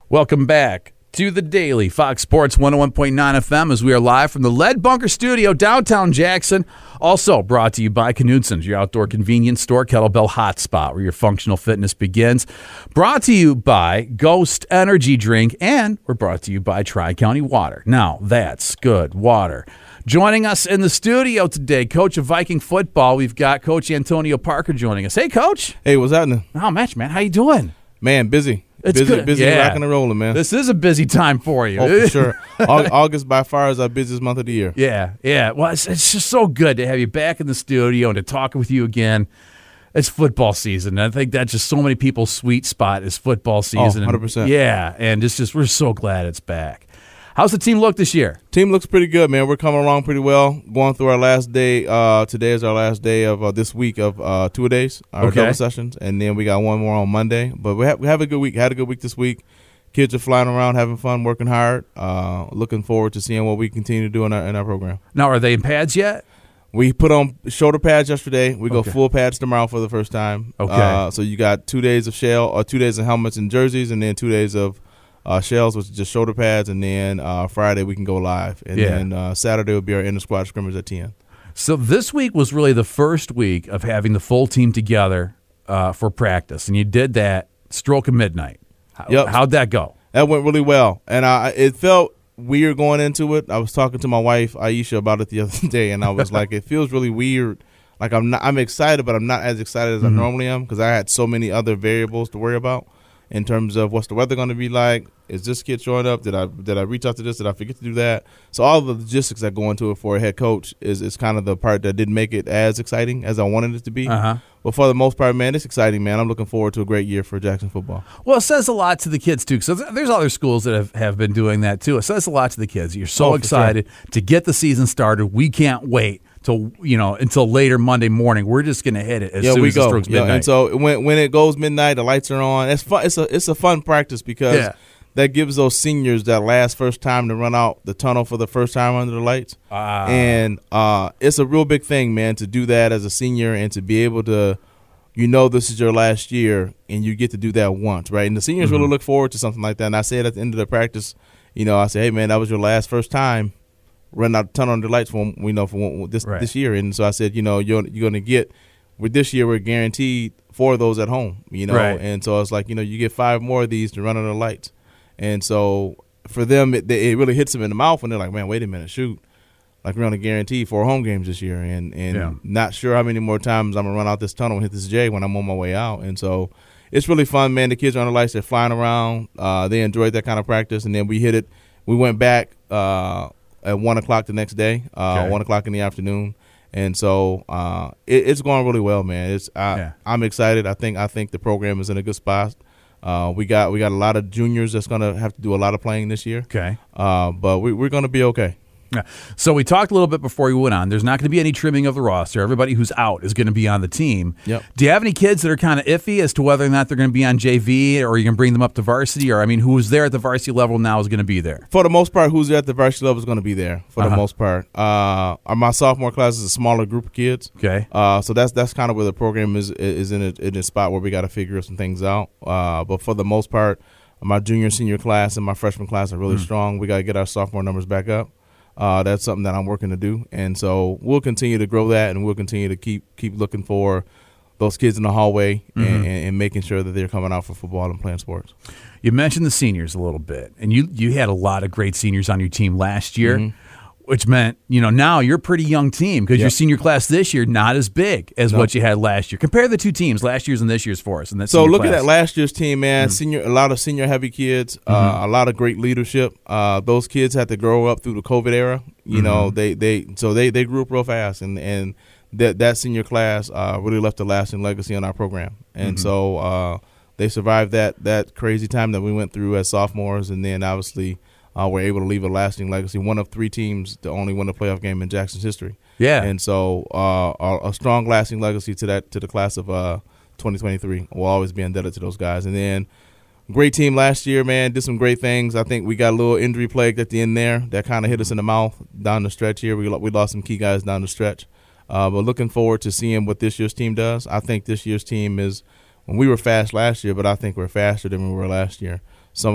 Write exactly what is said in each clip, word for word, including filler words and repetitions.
Welcome back to the Daily Fox Sports one oh one point nine F M as we are live from the Lead Bunker Studio, downtown Jackson. Also brought to you by Knutson's, your outdoor convenience store, kettlebell hotspot, where your functional fitness begins. Brought to you by Ghost Energy Drink, and we're brought to you by Tri-County Water. Now, that's good water. Joining us in the studio today, coach of Viking football, we've got Coach Antonio Parker joining us. Hey, Coach. Hey, what's happening? Oh, Match, man. How you doing? Man, busy. It's busy, good. busy, yeah. rocking and rolling, man. This is a busy time for you. Oh, for sure. August by far is our busiest month of the year. Yeah, yeah. Well, it's, it's just so good to have you back in the studio and to talk with you again. It's football season. I think that's just so many people's sweet spot is football season. Oh, one hundred percent. And, yeah, and it's just we're so glad it's back. How's the team look this year? Team looks pretty good, man. We're coming along pretty well. Going through our last day. Uh, today is our last day of uh, this week of uh, two days, our Okay. double sessions, and then we got one more on Monday. But we have, we have a good week. Had a good week this week. Kids are flying around, having fun, working hard. Uh, looking forward to seeing what we continue to do in our in our program. Now, are they in pads yet? We put on shoulder pads yesterday. We go Okay. full pads tomorrow for the first time. Okay. Uh, so you got two days of shell, or two days of helmets and jerseys, and then two days of uh, shells, which is just shoulder pads. And then uh, Friday we can go live, and Yeah. then uh, Saturday will be our inter squad scrimmage at ten. So this week was really the first week of having the full team together uh, for practice, and you did that stroke of midnight. How, Yep. How'd that go? That went really well, and I it felt weird going into it. I was talking to my wife Aisha about it the other day, and I was like, it feels really weird. Like I'm not, I'm excited, but I'm not as excited as Mm-hmm. I normally am because I had so many other variables to worry about in terms of what's the weather going to be like. Is this kid showing up? Did I did I reach out to this? Did I forget to do that? So all the logistics that go into it for a head coach is is kind of the part that didn't make it as exciting as I wanted it to be. Uh-huh. But for the most part, man, it's exciting, man. I'm looking forward to a great year for Jackson football. Well, it says a lot to the kids, too, because there's other schools that have, have been doing that, too. It says a lot to the kids. You're so Oh, for excited to get the season started. We can't wait till, you know, until later Monday morning. We're just going to hit it as Yeah, soon we as it go. strokes Yeah, midnight. and so when when it goes midnight, the lights are on. It's fun. It's a it's a fun practice because Yeah. that gives those seniors that last first time to run out the tunnel for the first time under the lights. Ah. And uh, it's a real big thing, man, to do that as a senior and to be able to, you know, this is your last year and you get to do that once, right? And the seniors Mm-hmm. really look forward to something like that. And I said at the end of the practice, you know, I said, hey, man, that was your last first time running out the tunnel under the lights for, you know, for one- this Right. this year. And so I said, you know, you're you're going to get with this year, we're guaranteed four of those at home, you know. Right. And so it's like, you know, you get five more of these to run under the lights. And so for them, it, it really hits them in the mouth when they're like, man, wait a minute, shoot. Like we're on a guarantee four home games this year, and, and Yeah. not sure how many more times I'm going to run out this tunnel and hit this J when I'm on my way out. And so it's really fun, man. The kids are on the lights. They're flying around. Uh, they enjoyed that kind of practice. And then we hit it. We went back uh, at one o'clock the next day, uh, Okay. one o'clock in the afternoon. And so uh, it, it's going really well, man. It's I, Yeah. I'm excited. I think I think the program is in a good spot. Uh, we got we got a lot of juniors that's going to have to do a lot of playing this year. Okay. Uh, but we, we're going to be okay. Yeah. So we talked a little bit before we went on. There's not going to be any trimming of the roster. Everybody who's out is going to be on the team. Yep. Do you have any kids that are kind of iffy as to whether or not they're going to be on J V, or you can bring them up to varsity? Or, I mean, who was there at the varsity level now is going to be there? For the most part, who's at the varsity level is going to be there. For Uh-huh. the most part, uh, my sophomore class is a smaller group of kids. Okay. Uh, so that's that's kind of where the program is is in a, in a spot where we got to figure some things out. Uh, but for the most part, my junior senior class and my freshman class are really Mm. strong. We got to get our sophomore numbers back up. Uh, that's something that I'm working to do, and so we'll continue to grow that, and we'll continue to keep keep looking for those kids in the hallway Mm-hmm. and, and, and making sure that they're coming out for football and playing sports. You mentioned the seniors a little bit, and you you had a lot of great seniors on your team last year, Mm-hmm. which meant, you know, now you're a pretty young team because your Yep. senior class this year not as big as No. what you had last year. Compare the two teams, last year's and this year's for us. And that's So looking at last year's team, man, Mm-hmm. senior, a lot of senior heavy kids, uh, a lot of great leadership. Uh, those kids had to grow up through the COVID era. You Mm-hmm. know, they, they so they, they grew up real fast, and and that that senior class uh, really left a lasting legacy on our program. And Mm-hmm. so uh, they survived that that crazy time that we went through as sophomores, and then obviously uh, were able to leave a lasting legacy. One of three teams to only win a playoff game in Jackson's history. Yeah. And so uh, a, a strong, lasting legacy to that to the class of uh, twenty twenty-three. We'll always be indebted to those guys. And then great team last year, man. Did some great things. I think we got a little injury plague at the end there that kind of hit us in the mouth down the stretch here. We we lost some key guys down the stretch. Uh, but looking forward to seeing what this year's team does. I think this year's team is, when we were fast last year, but I think we're faster than we were last year. Some of the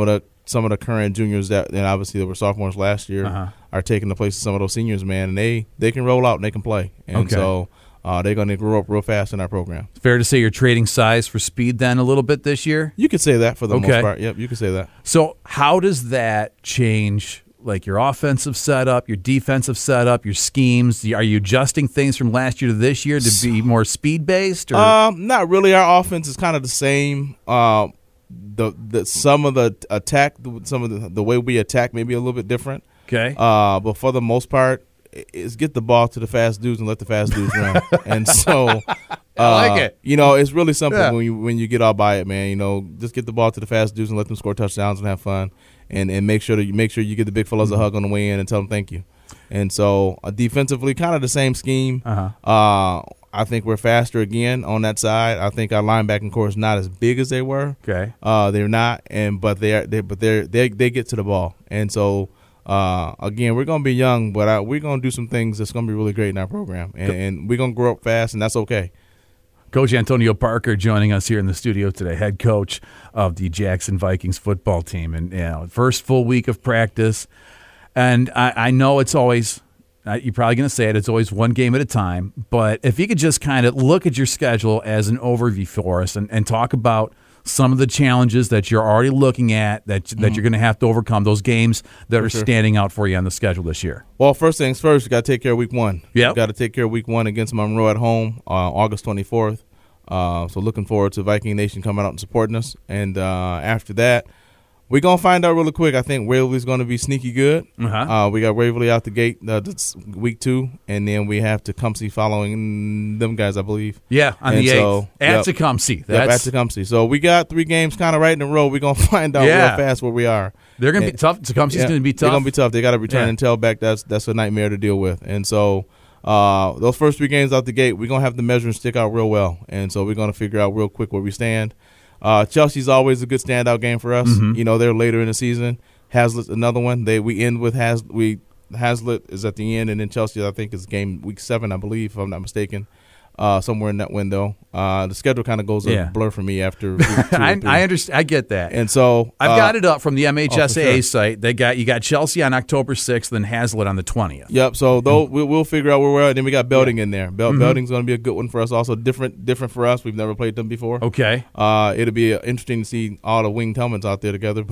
some of the current juniors that, and obviously they were sophomores last year, Uh-huh. are taking the place of some of those seniors, man, and they, they can roll out and they can play. And Okay. so uh, they're going to grow up real fast in our program. Fair to say you're trading size for speed then a little bit this year? You could say that for the Okay. most part. Yep, you could say that. So how does that change like your offensive setup, your defensive setup, your schemes? Are you adjusting things from last year to this year to be more speed-based? Or? Um, not really. Our offense is kind of the same. Uh, the, the some of the attack, some of the, the way we attack may be a little bit different. Okay. Uh, but for the most part, is get the ball to the fast dudes and let the fast dudes run. And so, uh, I like it. You know, it's really simple Yeah. when you when you get all by it, man. You know, just get the ball to the fast dudes and let them score touchdowns and have fun, and and make sure that you make sure you give the big fellas a hug on the way in and tell them thank you. And so, uh, defensively, kind of the same scheme. Uh-huh. Uh, I think we're faster again on that side. I think our linebacking core is not as big as they were. Okay. Uh, they're not, and but they are. They, but they're they they get to the ball, and so. Uh, again, we're gonna be young, but I, we're gonna do some things that's gonna be really great in our program, and, and we're gonna grow up fast, and that's okay. Coach Antonio Parker joining us here in the studio today, head coach of the Jackson Vikings football team, and you know, first full week of practice. And I, I know it's always uh, you're probably going to say it. It's always one game at a time. But if you could just kind of look at your schedule as an overview for us, and, and talk about some of the challenges that you're already looking at that that Mm-hmm. you're going to have to overcome, those games that For are sure. standing out for you on the schedule this year. Well, first things first, you got to take care of week one. Yep. You got to take care of week one against Monroe at home, uh, August twenty-fourth. Uh, so looking forward to Viking Nation coming out and supporting us. And uh, after that, we're going to find out really quick. I think Waverly's going to be sneaky good. Uh-huh. Uh, we got Waverly out the gate uh, this week two, and then we have Tecumseh following them guys, I believe. Yeah, on And the eighth. so, At yep. Tecumseh. Yep, That's, at Tecumseh. So we got three games kind of right in a row. We're going to find out Yeah. real fast where we are. they're going to be And- tough. Tecumseh's Yeah, going to be They're tough. going to be tough. They got to return Yeah. and tail back. That's that's a nightmare to deal with. And so uh, those first three games out the gate, we're going to have the measuring stick out real well. And so we're going to figure out real quick where we stand. Uh, Chelsea's always a good standout game for us. Mhm. You know, they're later in the season. Hazlitt's another one. They we end with Has we Hazlitt is at the end, and then Chelsea I think is game week seven, I believe, if I'm not mistaken. Uh, somewhere in that window. Uh, the schedule kind of goes Yeah. a blur for me after week two or I, three. I understand. I get that. And so I've uh, got it up from the M H S A A oh, for sure. site. They got you got Chelsea on October sixth, then Hazlitt on the twentieth. Yep. So though we'll, we'll figure out where we're at. Then we got Belding in there. Bel- Mhm. Belding's going to be a good one for us. Also different, different for us. We've never played them before. Okay. Uh, it'll be uh, interesting to see all the winged helmets out there together.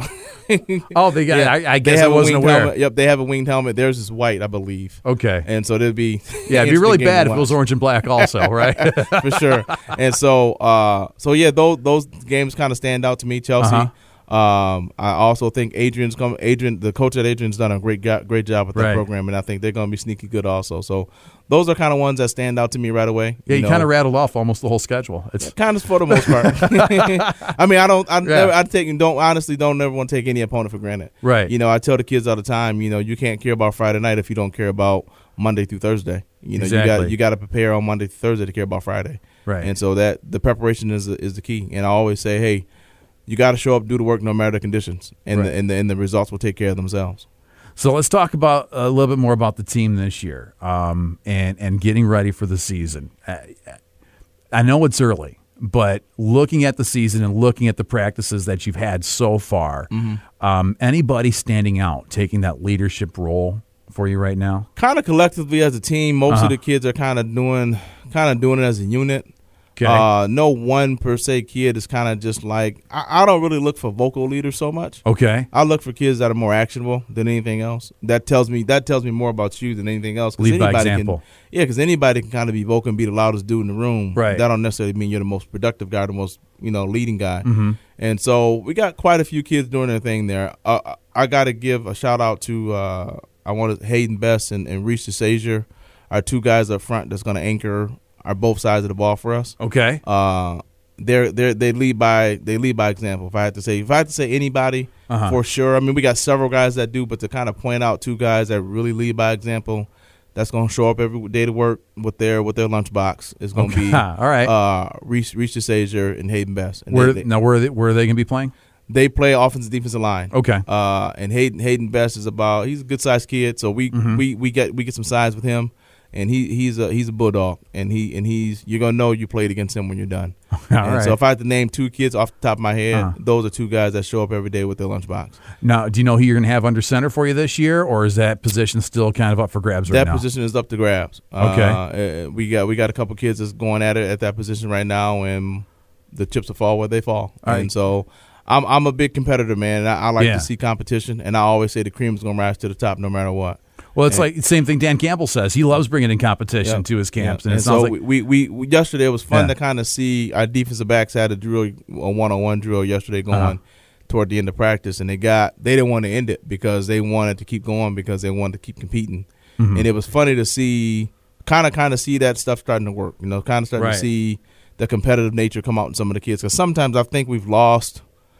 Oh, they got. Yeah, I, I they guess I have a wasn't winged aware. helmet. Yep, they have a winged helmet. Theirs is white, I believe. Okay. And so there'd be Yeah, it'd be really interesting game bad to if it was watch. orange and black, also, right? for sure. And so, uh, so yeah, those those games kind of stand out to me. Chelsea. Uh-huh. Um, I also think Adrian's come. Adrian, the coach at Adrian's done a great go- great job with that Right. program, and I think they're going to be sneaky good also. So those are kind of ones that stand out to me right away. Yeah, you know. kind of rattled off almost the whole schedule. It's Kind of for the most part. I mean, I don't. I Yeah. never. I take. Don't honestly. Don't never want to take any opponent for granted. right. You know, I tell the kids all the time. You know, you can't care about Friday night if you don't care about Monday through Thursday. You know, you Exactly. got you got to prepare on Monday through Thursday to care about Friday. right. And so that the preparation is is the key. And I always say, hey, you got to show up, do the work, no matter the conditions, and Right. the, and the and the results will take care of themselves. So let's talk about a little bit more about the team this year, um, and and getting ready for the season. I, I know it's early, but looking at the season and looking at the practices that you've had so far, um, anybody standing out, taking that leadership role for you right now? Kind of collectively as a team, most Uh-huh. of the kids are kind of doing kind of doing it as a unit. Okay. Uh, no one per se kid is kind of just like I, I don't really look for vocal leaders so much. Okay. I look for kids that are more actionable than anything else. That tells me that tells me more about you than anything else. 'Cause Lead by anybody example. Can, yeah, because anybody can kind of be vocal and be the loudest dude in the room. Right. That don't necessarily mean you're the most productive guy, the most you know leading guy. Mm-hmm. And so we got quite a few kids doing their thing there. Uh, I got to give a shout out to uh, I want Hayden Best and, and Reese DeSazier, our two guys up front that's going to anchor are both sides of the ball for us. Okay. Uh, they're they they lead by they lead by example. If I had to say if I had to say anybody Uh-huh. for sure, I mean we got several guys that do, but to kind of point out two guys that really lead by example, that's going to show up every day to work with their with their lunchbox is going to Okay. be All right. uh, Reese Reese DeSazier and Hayden Best. And where they, they, now where are they, where are they going to be playing? they play offensive defensive line. Okay. Uh, and Hayden Hayden Best is about he's a good sized kid, so we Mhm. we we get we get some size with him. and he he's a he's a bulldog, and he and he's you're gonna know you played against him when you're done. All and right. So if I had to name two kids off the top of my head, Uh-huh. those are two guys that show up every day with their lunchbox. Now, do you know who you're going to have under center for you this year, or is that position still kind of up for grabs right That now? position is up to grabs. Okay. Uh, we got we got a couple kids that's going at it at that position right now, and the chips will fall where they fall. All right. And so I'm I'm a big competitor, man. And I, I like Yeah. to see competition, and I always say the cream is going to rise to the top no matter what. Well, it's And- like the same thing Dan Campbell says. He loves bringing in competition Yeah. to his camps, Yeah. and it And sounds so like we, we, we yesterday it was fun Yeah. to kind of see our defensive backs had a drill, a one-on-one drill yesterday going Uh-huh. toward the end of practice, and they got they didn't want to end it because they wanted to keep going because they wanted to keep competing, Mhm. and it was funny to see kind of kind of see that stuff starting to work, you know, kind of starting Right. to see the competitive nature come out in some of the kids, because sometimes I think we've lost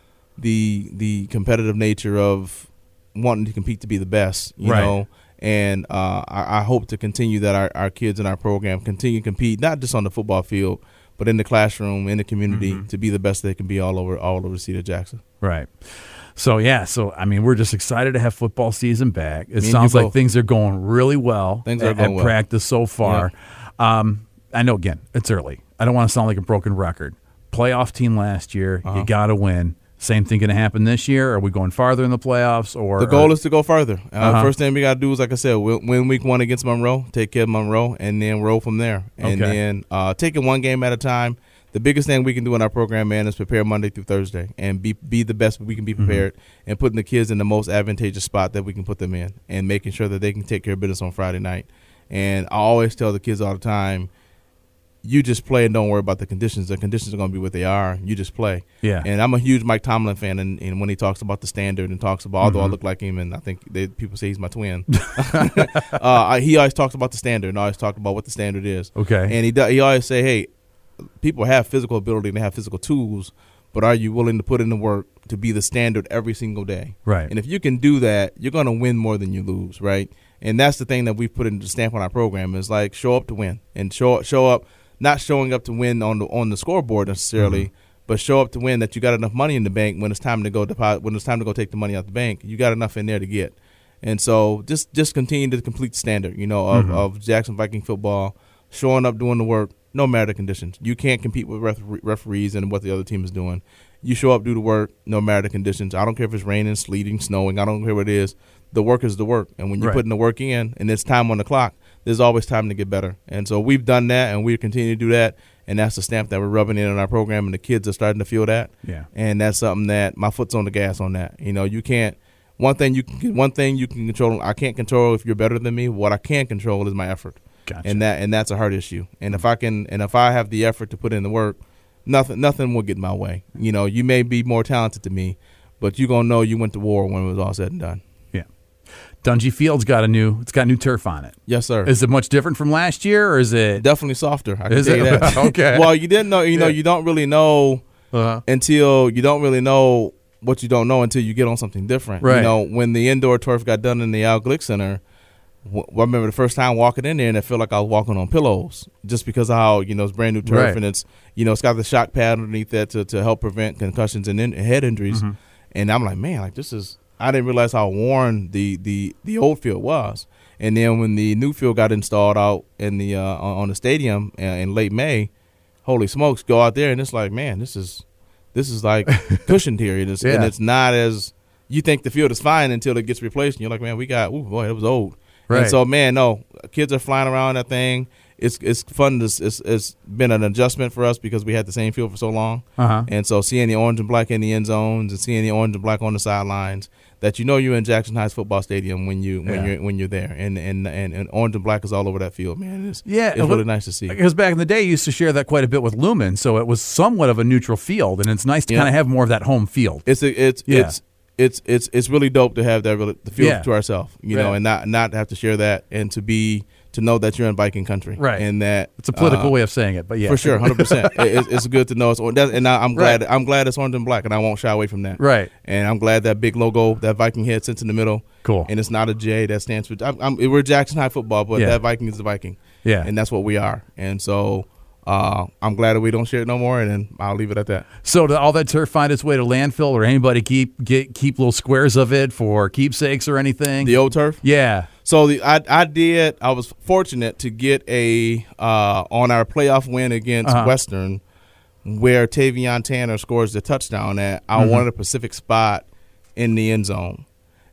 the the competitive nature of wanting to compete to be the best, you Right. know. And uh, I, I hope to continue that our, our kids in our program continue to compete, not just on the football field, but in the classroom, in the community, Mhm. to be the best they can be all over all over Cedar Jackson. right. So yeah, so I mean, we're just excited to have football season back. It Me and sounds you like both. things are going really well. Things are at, going at well. practice so far. Um, I know again, it's early. I don't want to sound like a broken record. Playoff team last year, Uh-huh. you got to win. Same thing going to happen this year? Are we going farther in the playoffs? Or The goal or, is to go further. Uh, Uh-huh. First thing we got to do is, like I said, win, win week one against Monroe, take care of Monroe, and then roll from there. And Okay. then uh, take it one game at a time. The biggest thing we can do in our program, man, is prepare Monday through Thursday and be be the best we can be prepared, and putting the kids in the most advantageous spot that we can put them in, and making sure that they can take care of business on Friday night. And I always tell the kids all the time, you just play and don't worry about the conditions. The conditions are going to be what they are. You just play. Yeah. And I'm a huge Mike Tomlin fan, and, and when he talks about the standard and talks about, although I Mhm. look like him, and I think they, people say he's my twin, uh, he always talks about the standard and always talks about what the standard is. Okay. And he do, he always say, hey, people have physical ability and they have physical tools, but are you willing to put in the work to be the standard every single day? Right. And if you can do that, you're going to win more than you lose, right? And that's the thing that we've put into the stamp on our program is like show up to win, and show show up, not showing up to win on the on the scoreboard necessarily, Mm-hmm. but show up to win that you got enough money in the bank when it's time to go deposit, when it's time to go take the money out the bank, you got enough in there to get. And so just just continue to complete the standard, you know, of, Mhm. of Jackson Viking football, showing up, doing the work, no matter the conditions. You can't compete with refer- referees and what the other team is doing. You show up, do the work, no matter the conditions. I don't care if it's raining, sleeting, snowing. I don't care what it is. The work is the work. And when you're Right. putting the work in and it's time on the clock, there's always time to get better. And so we've done that, and we continue to do that. And that's the stamp that we're rubbing in on our program, and the kids are starting to feel that. Yeah. And that's something that my foot's on the gas on that. You know, you can't. One thing you can. One thing you can control. I can't control if you're better than me. What I can control is my effort. Gotcha. And that and that's a hard issue. And if I can, and if I have the effort to put in the work, nothing nothing will get in my way. You know, you may be more talented than me, but you're gonna know you went to war when it was all said and done. Yeah. Dungy Field's got a new. It's got new turf on it. Yes, sir. Is it much different from last year, or is it? Definitely softer. I can Is tell you it? that. Okay. Well, you didn't know. You know, Yeah. you don't really know Uh-huh. until you don't really know what you don't know until you get on something different. Right. You know, when the indoor turf got done in the Al Glick Center, w- I remember the first time walking in there, and it felt like I was walking on pillows, just because of how, you know, it's brand new turf, Right. and it's, you know, it's got the shock pad underneath that to, to help prevent concussions and in, head injuries. Mhm. And I'm like, man, like this is. I didn't realize how worn the, the, the old field was. And then when the new field got installed out in the uh, on on the stadium uh, in late May, holy smokes, go out there and it's like, man, this is this is like cushioned here, and it's, Yeah. and it's not as you think the field is fine until it gets replaced, and you're like, man, we got, ooh, boy, it was old. Right. And so, man, no, kids are flying around that thing. It's it's fun. To, it's it's been an adjustment for us because we had the same field for so long, Uh-huh. and so seeing the orange and black in the end zones and seeing the orange and black on the sidelines, that you know you're in Jackson Heights football stadium when you when Yeah. you're when you're there, and, and and and orange and black is all over that field, man. It's, Yeah, it's and really what- nice to see. Because back in the day, you used to share that quite a bit with Lumen, so it was somewhat of a neutral field, and it's nice to Yeah. kind of have more of that home field. It's a, it's Yeah. it's it's it's it's really dope to have that really, the field Yeah. to ourselves, you know, Yeah. and not not have to share that, and to be to know that you're in Viking country, Right. And that It's a political uh, way of saying it, but yeah. for sure, hundred percent. It's it's good to know it's or- that, and I, I'm glad Right. I'm glad it's orange and black, and I won't shy away from that. Right. And I'm glad that big logo, that Viking head, sits in the middle. Cool. And it's not a J that stands for. I'm, I'm, we're Jackson High football, but Yeah. that Viking is the Viking, Yeah. and that's what we are. And so uh, I'm glad that we don't share it no more, and then I'll leave it at that. So did all that turf find its way to landfill, or anybody keep get keep little squares of it for keepsakes or anything? The old turf. yeah. So the, I I did. I was fortunate to get a uh, on our playoff win against Uh-huh. Western, where Tavion Tanner scores the touchdown at. I Mhm. wanted a specific spot in the end zone,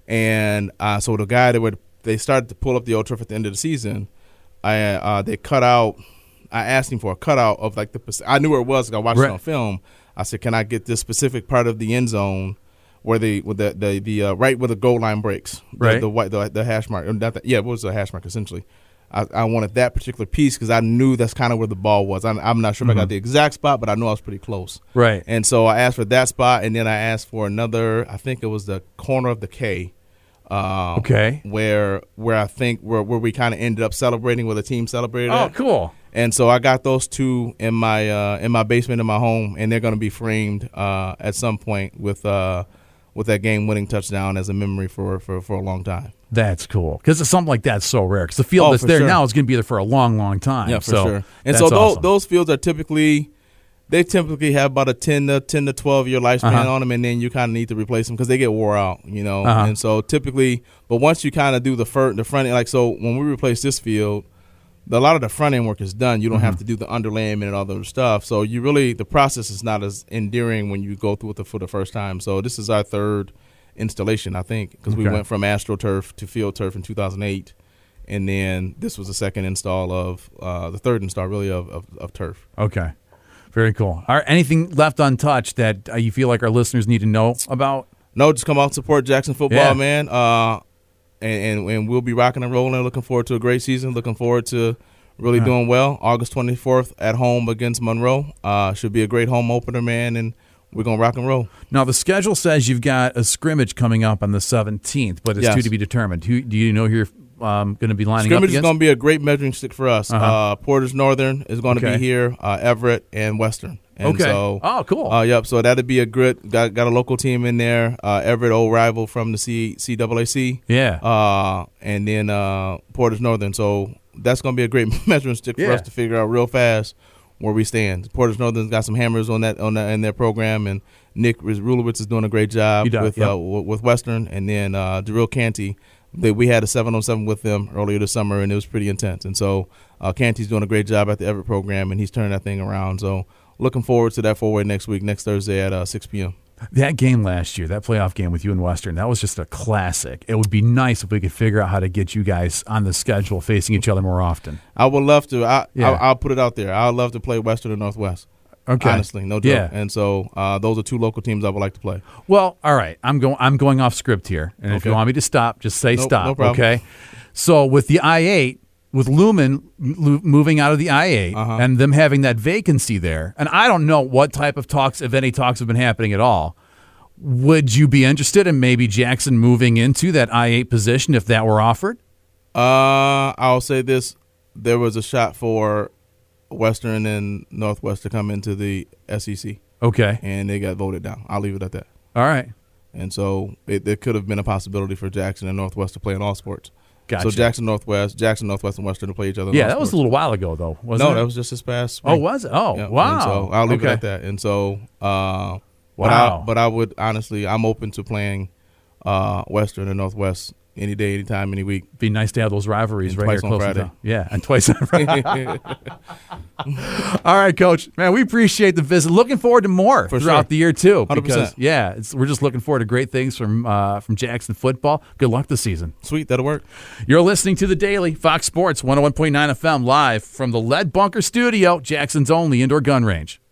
and uh, so the guy that would they started to pull up the old turf at the end of the season. I uh, they cut out. I asked him for a cutout of like the. I knew where it was. 'Cause I watched Right. it on film. I said, "Can I get this specific part of the end zone?" Where the with the the, the uh, right where the goal line breaks, the, Right. the white the, the hash mark, not the, yeah, what was the hash mark essentially? I, I wanted that particular piece because I knew that's kind of where the ball was. I'm, I'm not sure if I Mhm. got the exact spot, but I knew I was pretty close. Right. And so I asked for that spot, and then I asked for another. I think it was the corner of the K. Uh, Okay. Where where I think where where we kind of ended up celebrating where the team celebrated. Oh, at. cool. And so I got those two in my uh, in my basement in my home, and they're going to be framed uh, at some point with. Uh, with that game-winning touchdown as a memory for, for, for a long time. That's cool because something like that's so rare. Because the field Oh, that's for there sure. now is going to be there for a long, long time. Yeah, for so sure. And that's so those, awesome. those fields are typically they typically have about a ten to ten to twelve year lifespan Uh-huh. on them, and then you kind of need to replace them because they get wore out, you know. Uh-huh. And so typically, but once you kind of do the fir- the front end, like so when we replace this field, a lot of the front end work is done. You don't Mm-hmm. have to do the underlayment and all those stuff. So you really the process is not as endearing when you go through it for the first time. So this is our third installation, I think, because we Okay. went from AstroTurf to Field Turf in two thousand eight, and then this was the second install of uh, the third install really of, of, of turf. Okay. Very cool. All right, anything left untouched that uh, you feel like our listeners need to know about? No, just come out and support Jackson football, Yeah. man. Uh, and, and and we'll be rocking and rolling. Looking forward to a great season. Looking forward to really Yeah. doing well. August twenty-fourth at home against Monroe. Uh, should be a great home opener, man. And we're gonna rock and roll. Now, the schedule says you've got a scrimmage coming up on the seventeenth, but it's Yes. due to be determined. Who, do you know who you're um, going to be lining Scrimmage up is against? going to be a great measuring stick for us. uh Uh-huh. Porter's Northern is going to Okay. be here. Uh, Everett and Western. And Okay. So, Oh, cool. Uh, yep. So that'd be a good. Got got a local team in there. Uh, Everett, old rival from the C C A A C. yeah. Uh, and then uh, Porter's Northern. So that's going to be a great measuring stick for Yeah. us to figure out real fast where we stand. Porter's Northern's got some hammers on that on that in their program, and Nick Rulowitz is doing a great job He does, with yep. uh, w- with Western, and then uh, Darrell Canty. They, we had a seven on seven with them earlier this summer, and it was pretty intense. And so uh, Canty's doing a great job at the Everett program, and he's turning that thing around. So looking forward to that four-way next week, next Thursday at uh, six p.m. That game last year, that playoff game with you and Western, that was just a classic. It would be nice if we could figure out how to get you guys on the schedule facing each other more often. I would love to. I, Yeah. I, I'll put it out there. I would love to play Western and Northwest. Okay. Honestly, no joke. Yeah. And so uh, those are two local teams I would like to play. Well, all right. I'm going. I'm going off script here, and if you Okay. want me to stop, just say Nope, stop. no problem. Okay. So with the I eight, with Lumen lo- moving out of the I eight, Uh-huh. and them having that vacancy there, and I don't know what type of talks, if any talks, have been happening at all. Would you be interested in maybe Jackson moving into that I eight position if that were offered? Uh, I'll say this: there was a shot for Western and Northwest to come into the S E C, Okay. and they got voted down. I'll leave it at that. All right. And so it, there could have been a possibility for Jackson and Northwest to play in all sports. Gotcha. So Jackson Northwest, Jackson Northwest, and Western to play each other. in Yeah, all that was a sports. little while ago, though, wasn't no, it? that was just this past. Oh, spring. was it? Oh, Yeah, and wow. so I'll leave okay. it at that. And so, uh, but Wow. I, but I would honestly, I'm open to playing uh, Western and Northwest any day, anytime, any week. Be nice to have those rivalries And right here twice on close to Friday. town. Yeah, and twice on Friday. All right, Coach. Man, we appreciate the visit. Looking forward to more For throughout sure. the year too. one hundred Because percent. yeah, it's, we're just looking forward to great things from uh, from Jackson football. Good luck this season. Sweet, that'll work. You're listening to The Daily, Fox Sports one oh one point nine F M, live from the Lead Bunker Studio, Jackson's only indoor gun range.